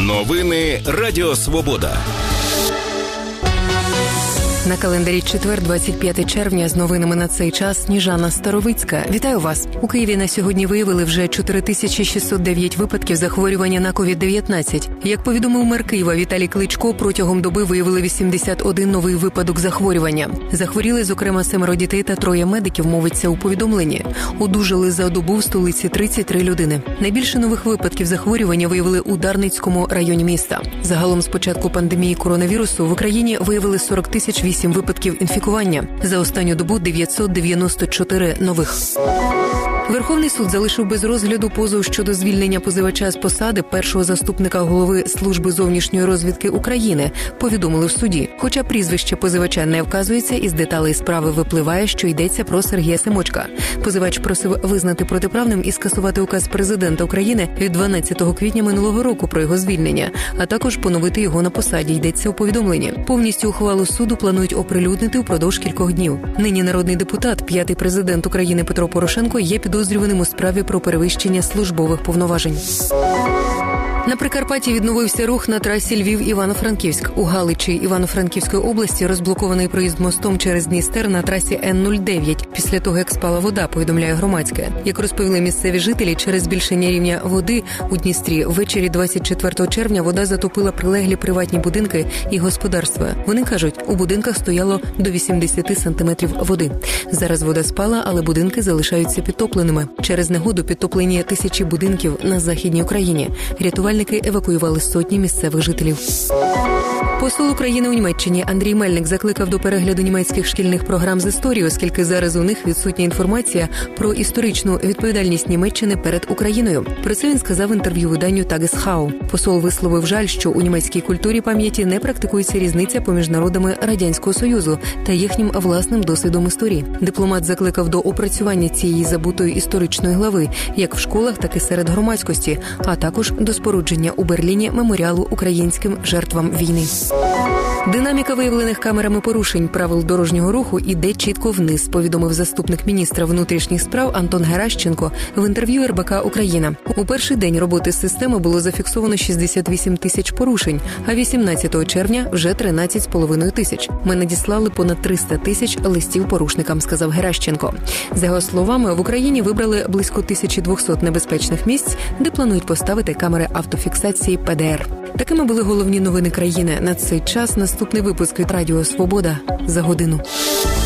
Новини Радіо Свобода. На календарі четвер, 25 червня, з новинами на цей час Сніжана Старовицька. Вітаю вас! У Києві на сьогодні виявили вже 4609 випадків захворювання на COVID-19. Як повідомив мер Києва Віталій Кличко, протягом доби виявили 81 новий випадок захворювання. Захворіли, зокрема, 7 дітей та 3 медиків, мовиться у повідомленні. Одужали за добу в столиці 33 людини. Найбільше нових випадків захворювання виявили у Дарницькому районі міста. Загалом з початку пандемії коронавірусу в Україні виявили 40 8 випадків інфікування. За останню добу 994 нових. Верховний суд залишив без розгляду позов щодо звільнення позивача з посади першого заступника голови Служби зовнішньої розвідки України, повідомили в суді. Хоча прізвище позивача не вказується, із деталей справи випливає, що йдеться про Сергія Семочка. Позивач просив визнати протиправним і скасувати указ президента України від 12 квітня минулого року про його звільнення, а також поновити його на посаді, йдеться у повідомленні. Повністю ухвалу суду планують оприлюднити впродовж кількох днів. Нині народний депутат, 5-й президент України Петро Порошенко є підозрюваним у справі про перевищення службових повноважень. На Прикарпатті відновився рух на трасі Львів-Івано-Франківськ. У Галичі Івано-Франківської області розблокований проїзд мостом через Дністер на трасі Н-09 після того, як спала вода, повідомляє Громадське. Як розповіли місцеві жителі, через збільшення рівня води у Дністрі ввечері 24 червня вода затопила прилеглі приватні будинки і господарства. Вони кажуть, у будинках стояло до 80 сантиметрів води. Зараз вода спала, але будинки залишаються підтопленими. Через негоду підтоплені тисячі будинків на Західній Україні. Рятувальники евакуювали сотні місцевих жителів. Посол України у Німеччині Андрій Мельник закликав до перегляду німецьких шкільних програм з історії, оскільки зараз у них відсутня інформація про історичну відповідальність Німеччини перед Україною. Про це він сказав в інтерв'ю виданню Tagesschau. Посол висловив жаль, що у німецькій культурі пам'яті не практикується різниця поміж народами Радянського Союзу та їхнім власним досвідом історії. Дипломат закликав до опрацювання цієї забутої історичної глави, як в школах, так і серед громадськості, а також до спорудження у Берліні меморіалу українським жертвам війни. Динаміка виявлених камерами порушень правил дорожнього руху іде чітко вниз, повідомив заступник міністра внутрішніх справ Антон Геращенко в інтерв'ю РБК «Україна». У перший день роботи системи було зафіксовано 68 тисяч порушень, а 18 червня вже 13,5 тисяч. Ми надіслали понад 300 тисяч листів порушникам, сказав Геращенко. За його словами, в Україні вибрали близько 1200 небезпечних місць, де планують поставити камери автофіксації ПДР. Такими були головні новини країни. На цей час наступний випуск від Радіо Свобода за годину.